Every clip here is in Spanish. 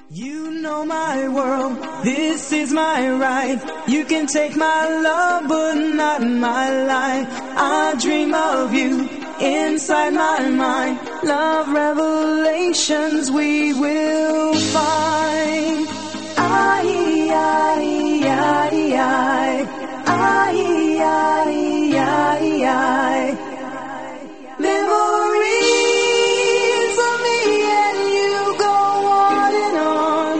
You know my world, this is my right. You can take my love, but not my life. I dream of you inside my mind. Love revelations we will find. I, memories of me and you go on and on.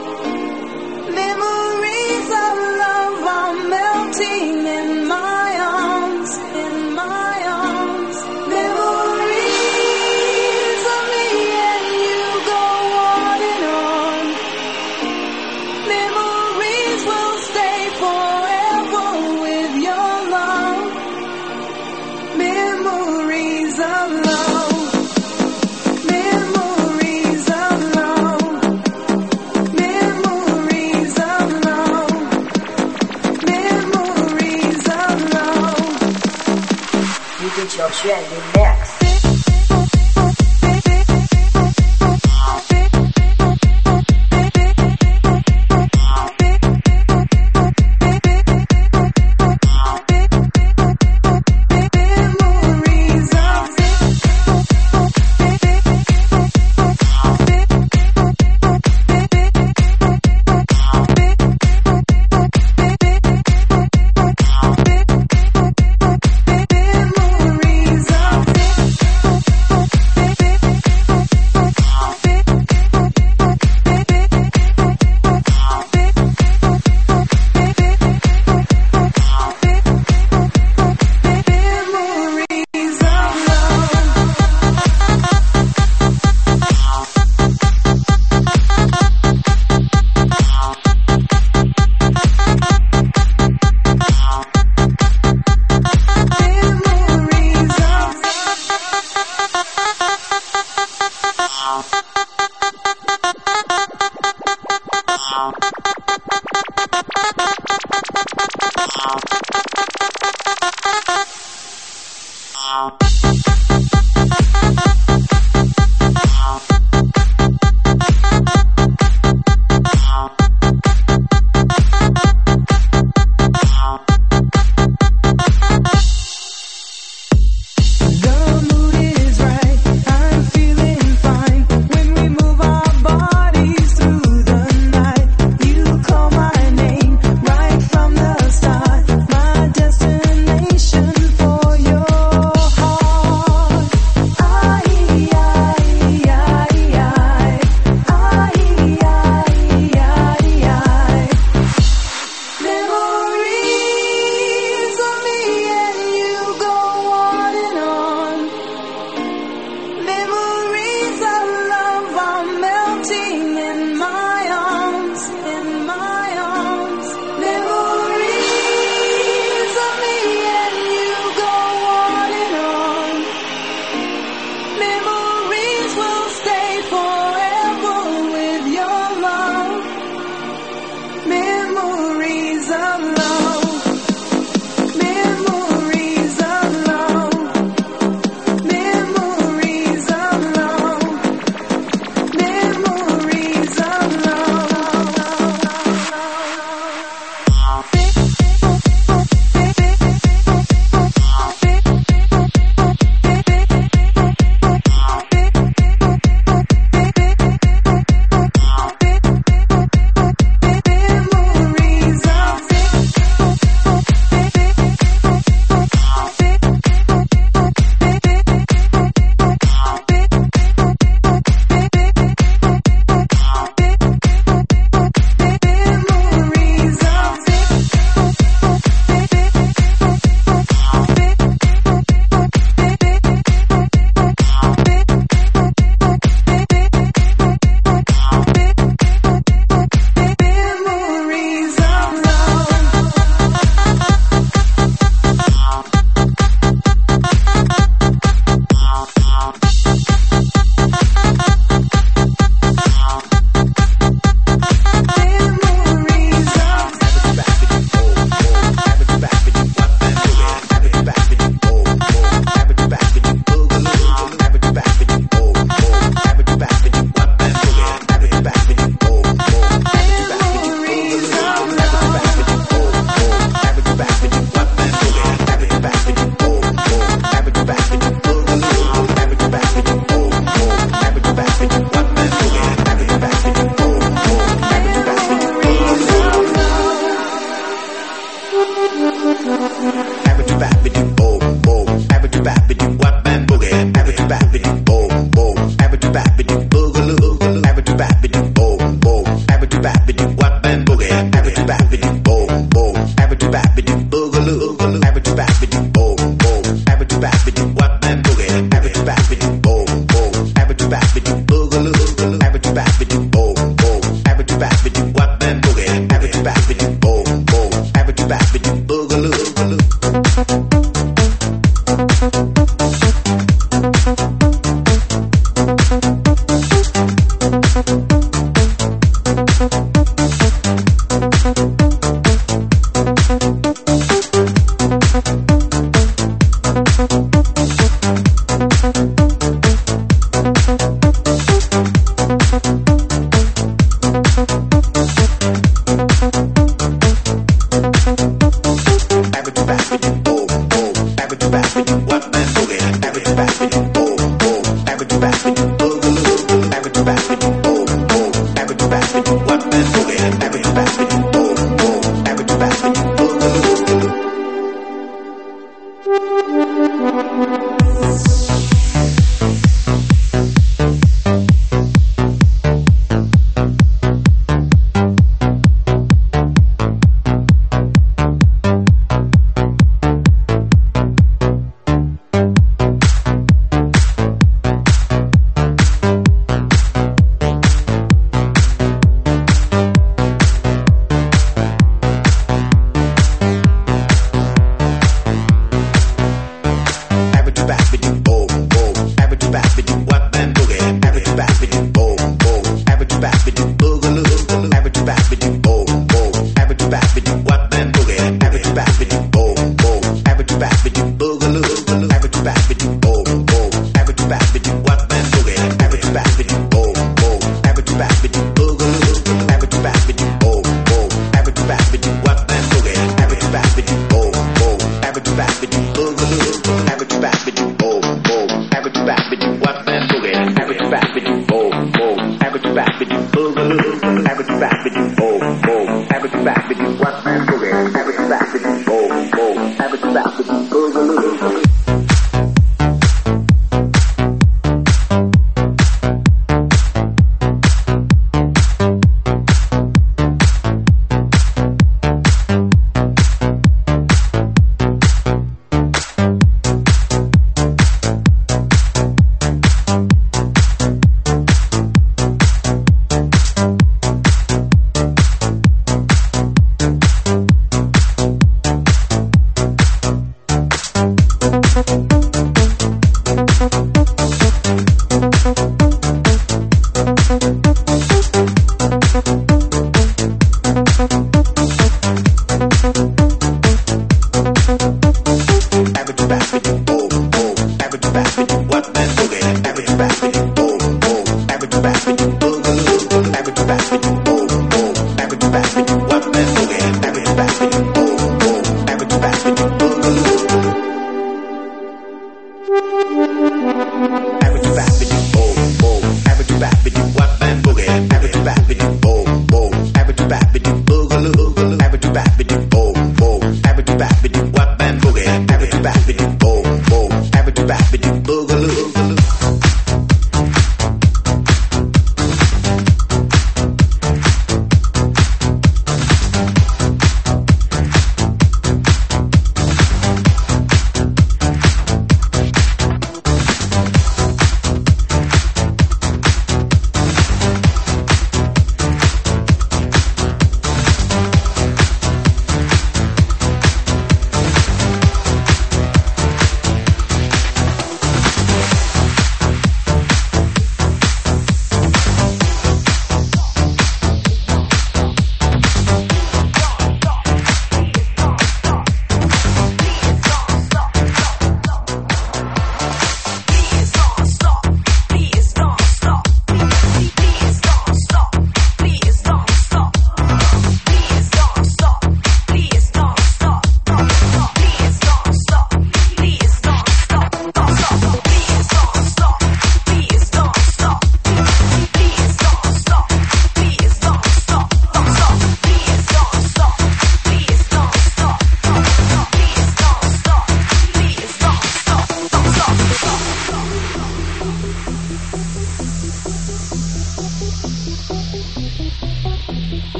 Memories of love are melting in my arms, in my arms. Memories of me and you go on and on. Memories will stay forever with your love. Memories of love. Memories of love. Memories of love. Memories of love. 一个小旋律 next。 Memories of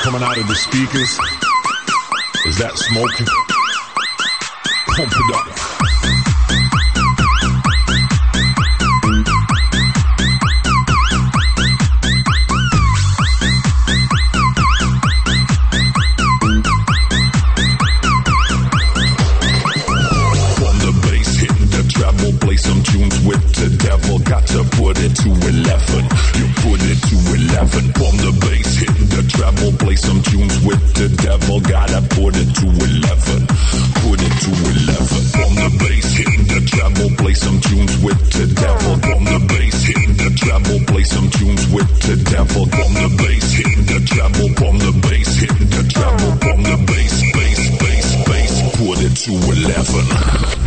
coming out of the speakers? Is that smoking? Pump it up. Play some tunes with the devil, got to put it to 11. You put it to 11. From the bass, hitting the treble. Play some tunes with the devil, gotta put it to 11. Put it to 11. From the bass, hitting the treble. Play some tunes with the devil. From the bass, hitting the treble. Play some tunes with the devil. From the bass, hitting the treble. From the bass, hitting the treble. From the bass, bass, bass, bass. Put it to 11.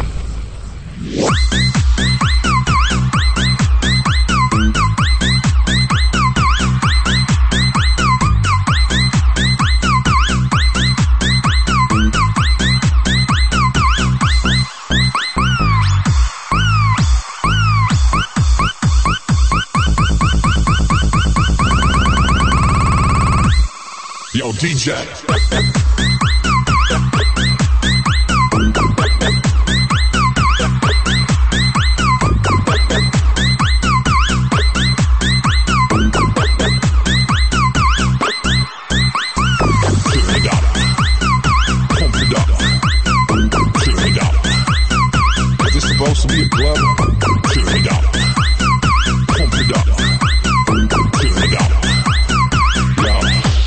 Yo, DJ. Supposed to be a club. Turn it up. Pump it up. Turn it up. Yeah.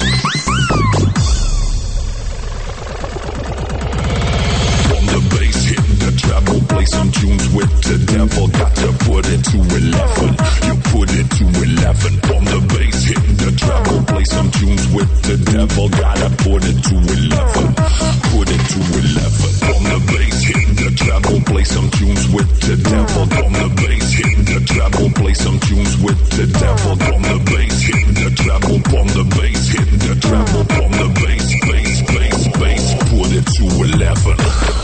From the bass, hitting the treble, play some tunes with the devil. Got to put it to 11. You put it to 11. From the bass, hitting the treble, play some tunes with the devil. Gotta put it to 11. Put it to 11. From the bass, hitting the treble, play some tunes with the devil. From the bass, hitting the treble, play some tunes with the devil. From the bass, hitting the treble, from the bass, hitting the treble, from the bass, bass, bass, bass. Put it to 11.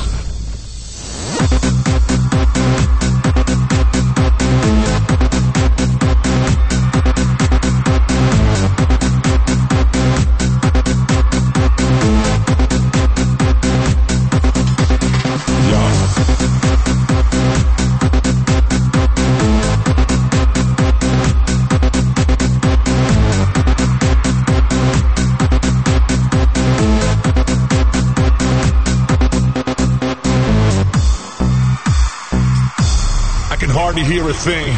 Hardly hear a thing.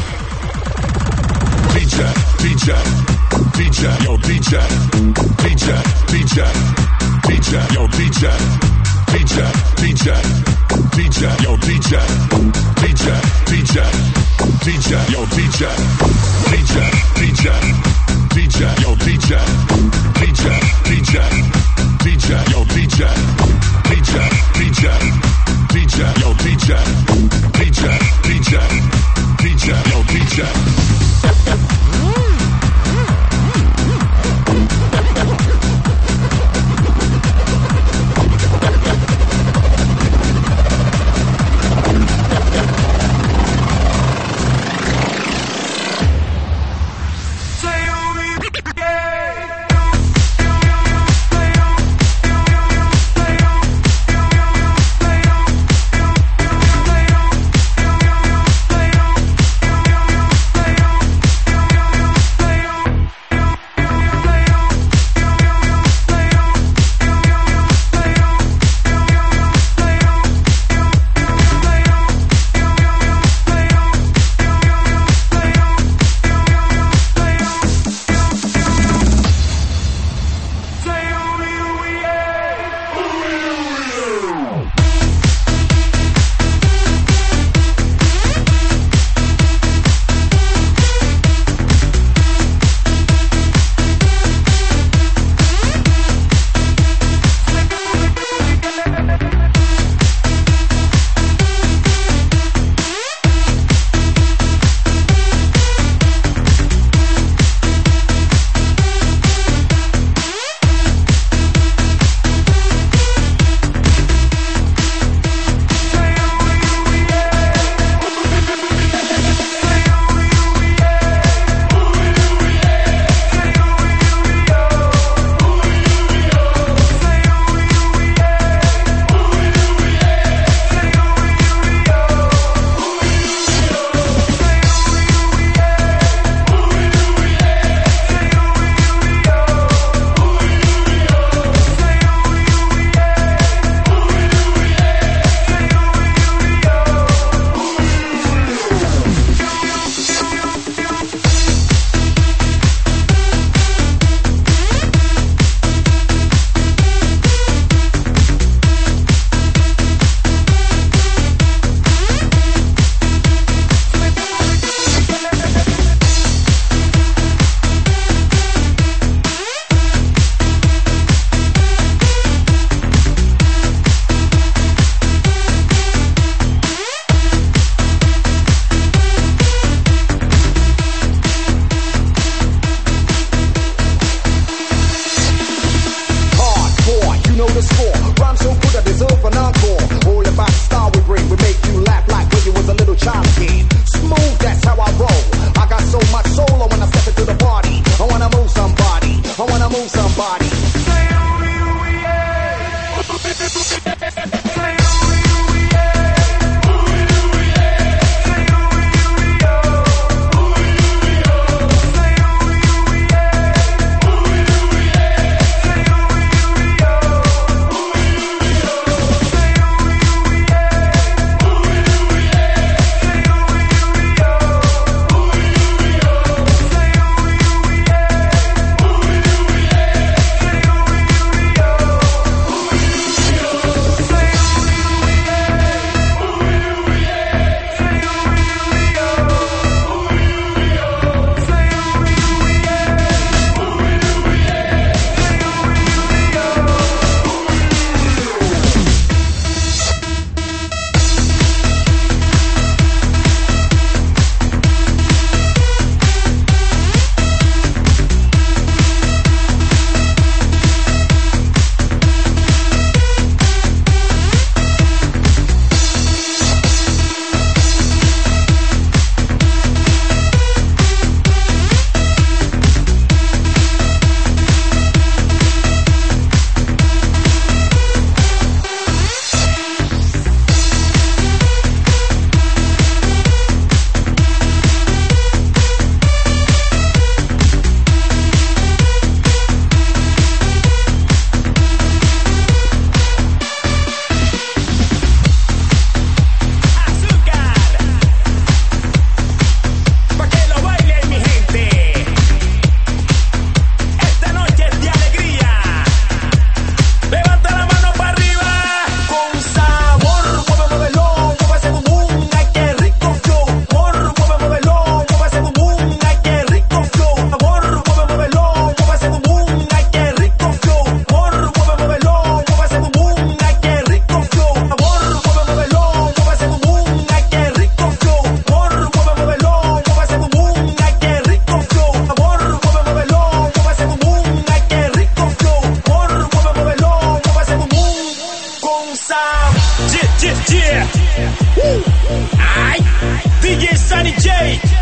DJ, DJ, DJ, yo DJ, DJ, DJ, DJ, yo DJ, DJ, DJ, DJ, yo DJ, DJ, DJ, DJ, yo DJ, DJ, DJ, DJ, yo DJ, DJ, DJ, DJ, yo DJ, DJ, DJ, DJ, yo DJ, DJ, DJ, DJ, yo DJ.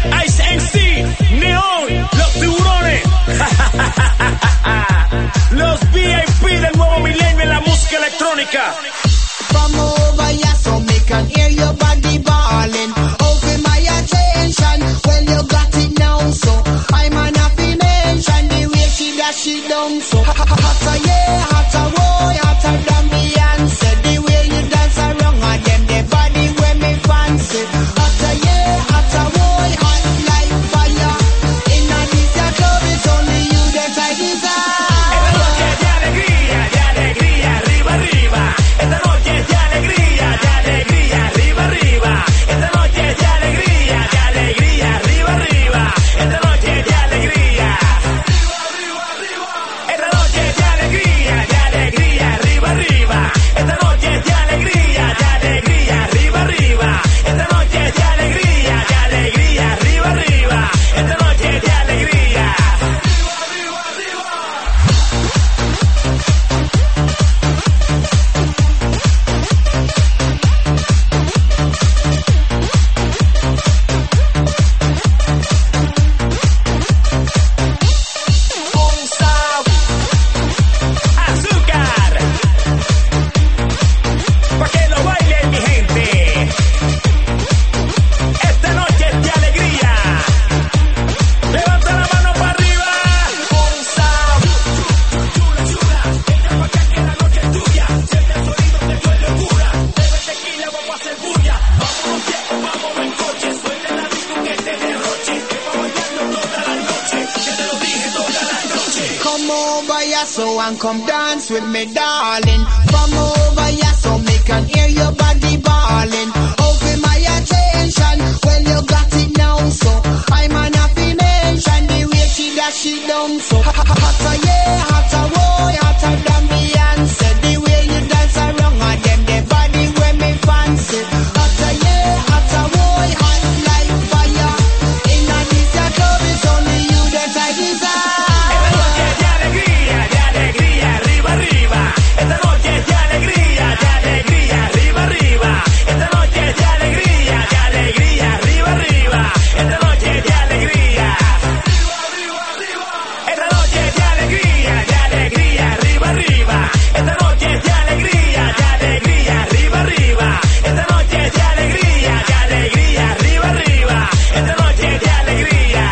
Ice MC, Neon, los tiburones. Los VIP del nuevo milenio en la música electrónica. From over here, so me can hear your body ballin'. Open my attention, well you got it now, so I'm an happy mention. The way she dash it down, so hotter, yeah, hotter, boy, hotter than Beyonce. The way you dance around, and them the body where me fancy. Hotter, yeah, hotter, boy, hot like fire. In a this your club, it's only you that I desire. Arriba, arriba. Esta noche es de alegría, arriba, arriba. Esta noche es de alegría, arriba, arriba. Esta noche es de alegría. Esta noche es de alegría, arriba, arriba. Esta noche es de alegría, arriba, arriba. Esta noche es de alegría, arriba, arriba. Esta noche es de alegría. So and come dance with me, darling. From over here, so me can hear your body ballin'. Open my attention, well you got it now, so I'm an happy mention. The way she dash it down, so hotter, yeah, hotter, boy, hotter than Beyonce. The way you dance around, and them the body where me fancy. Hotter, yeah, hotter, boy, hot like fire. In a this your club, it's only you that I desire. Esta noche es de alegría, arriba, arriba. Esta noche es de alegría, arriba, arriba. Esta noche es de alegría. Esta noche es de alegría, arriba, arriba. Esta noche es de alegría, arriba, arriba. Esta noche es de alegría, arriba, arriba. Esta noche es de alegría.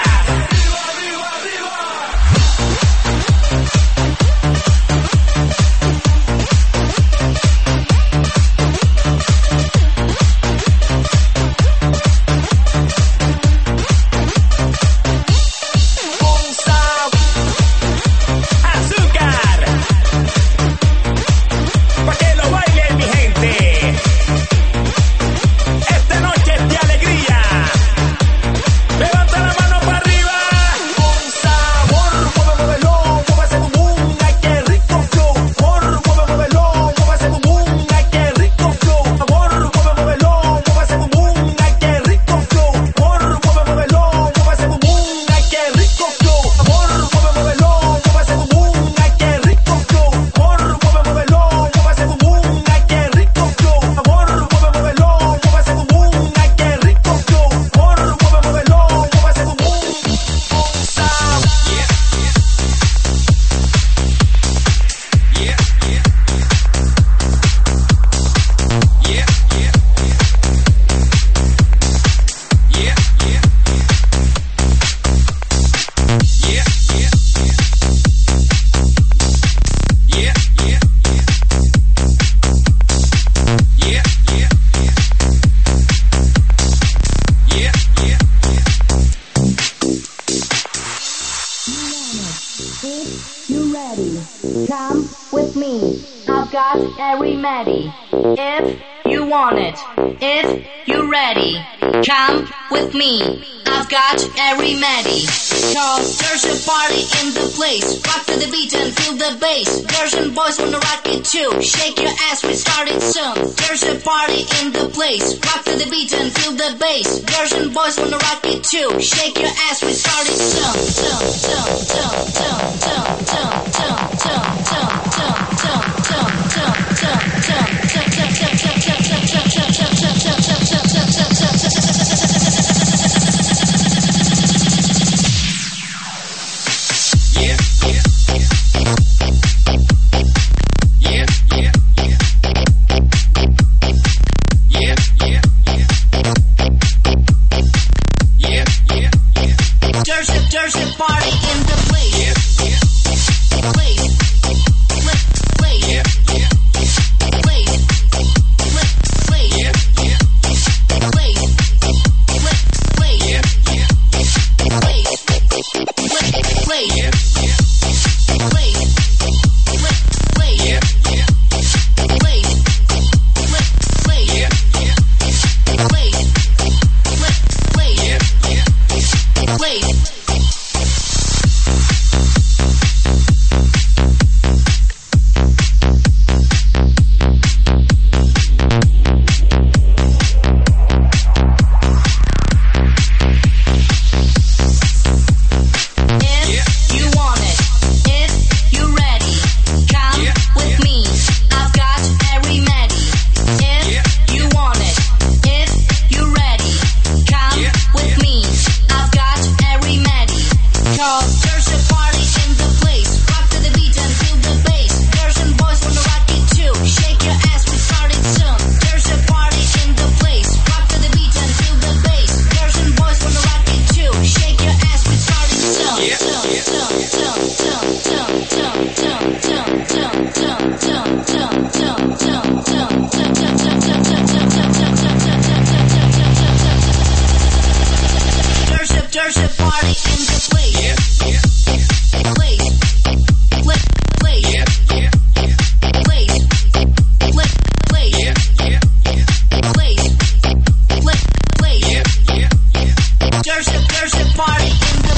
remedy. If you want it, if you're ready, come with me. I've got a remedy. Cause there's a party in the place. Rock to the beat and feel the bass. Girls and boys wanna rock it too. Shake your ass, we started soon. There's a party in the place. Rock to the beat and feel the bass. Girls and boys wanna rock it too. Shake your ass, we started soon. Worship party in the place. Worship party in the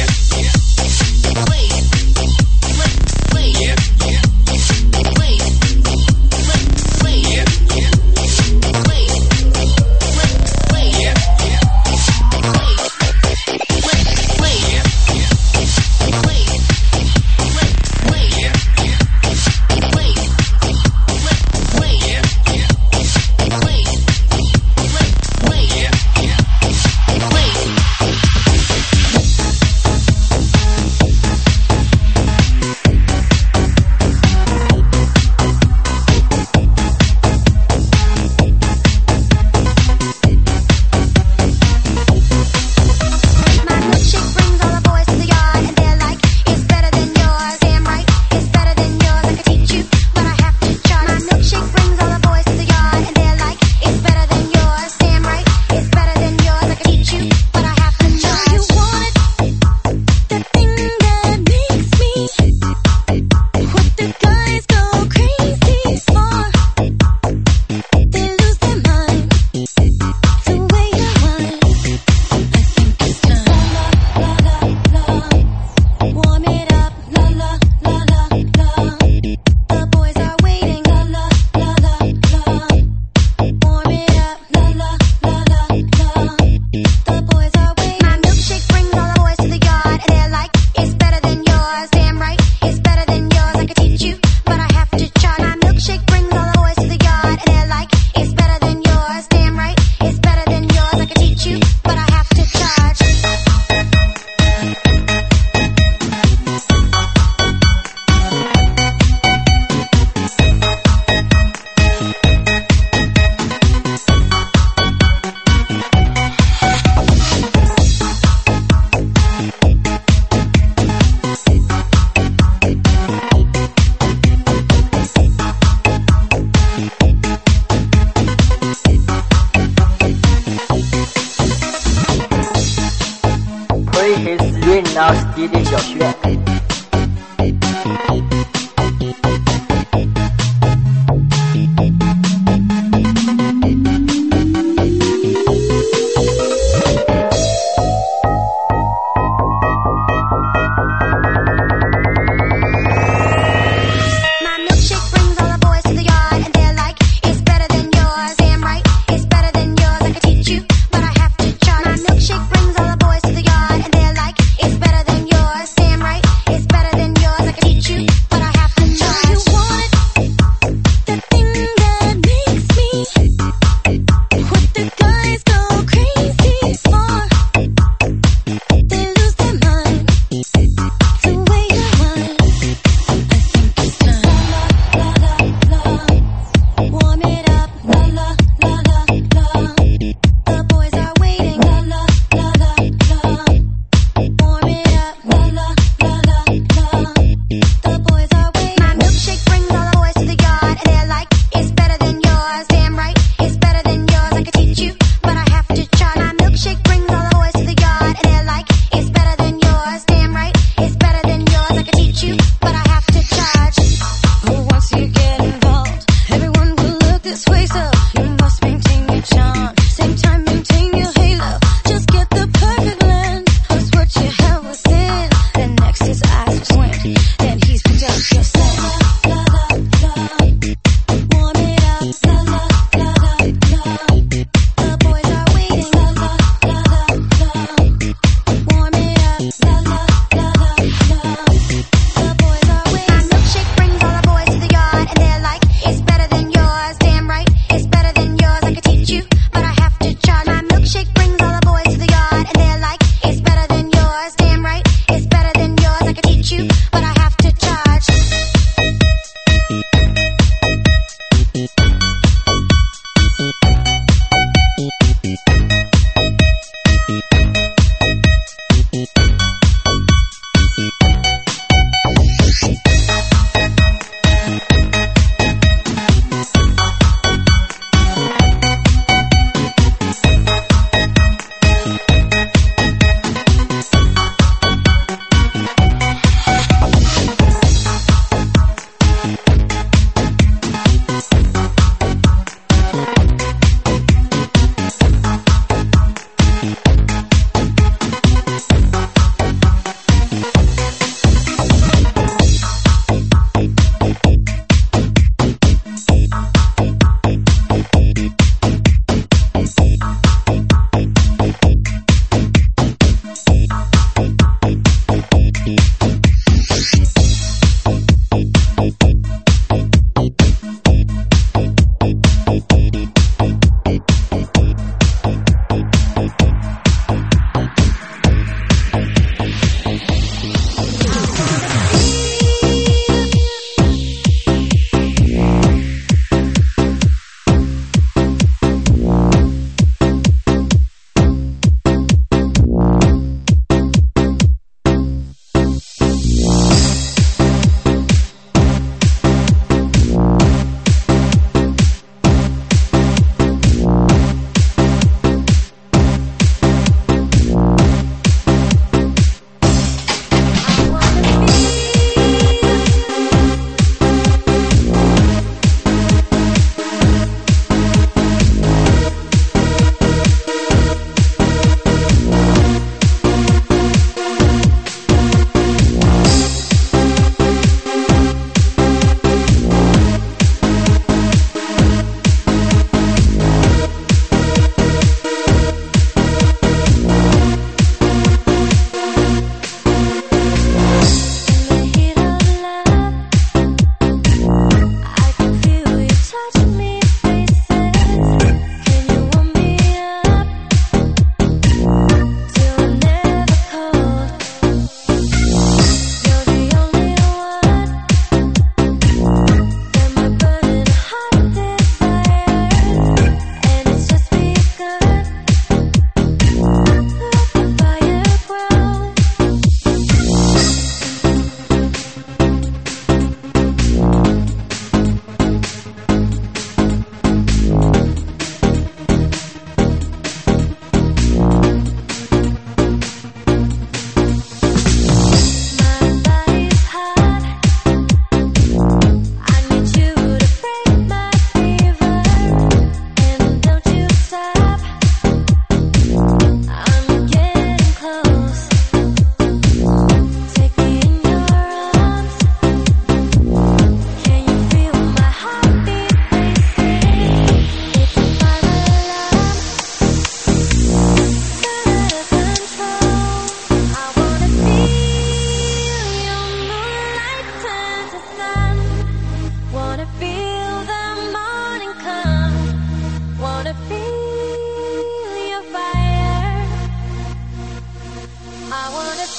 House DJ 小轩。 Right?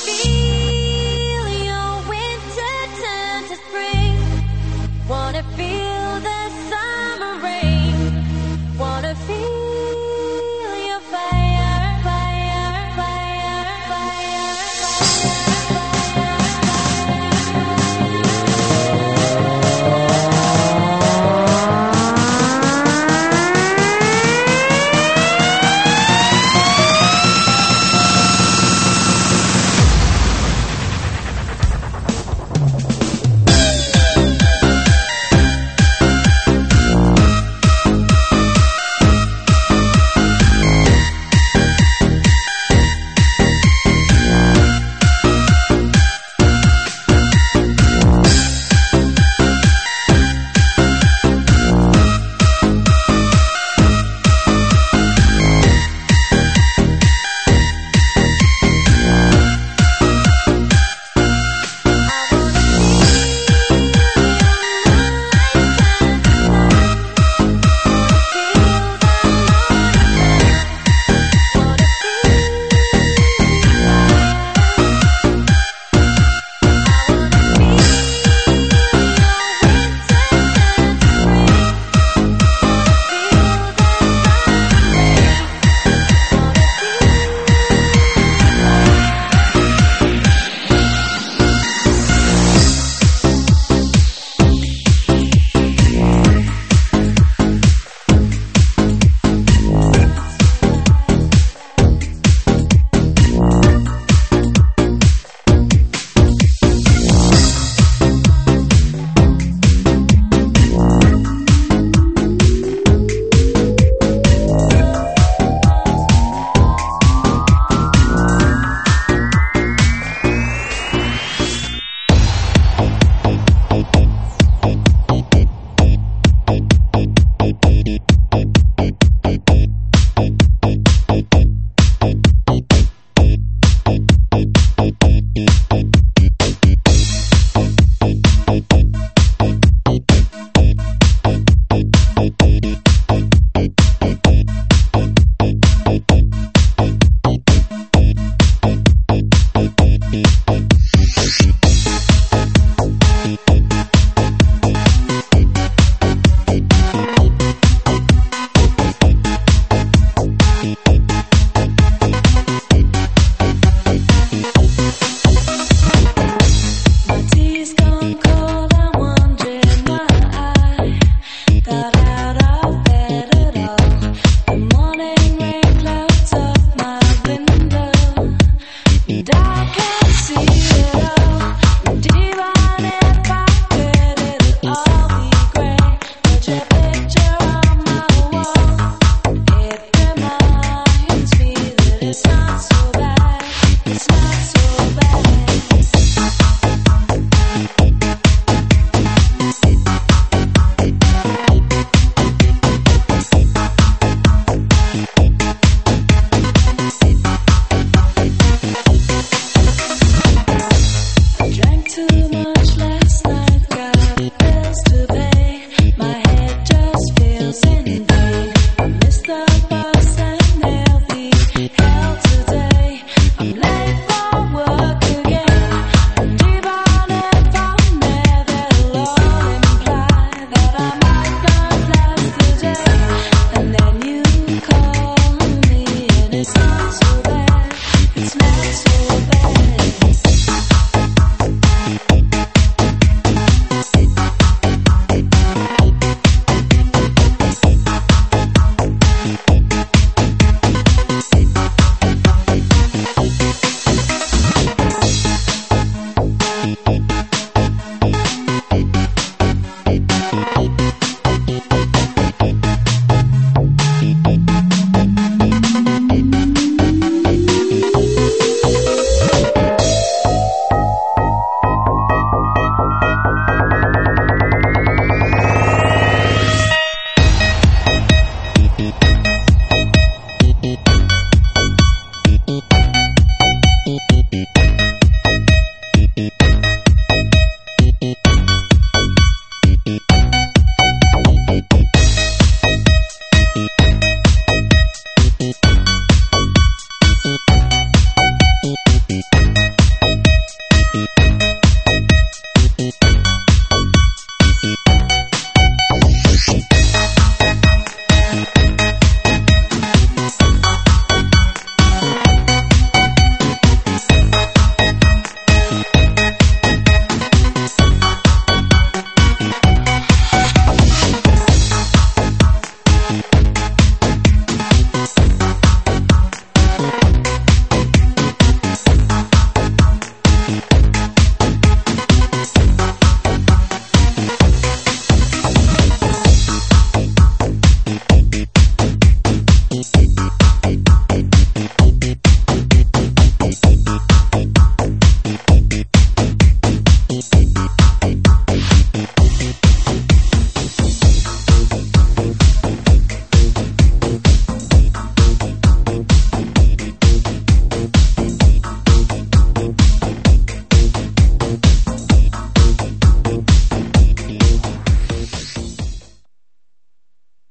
feel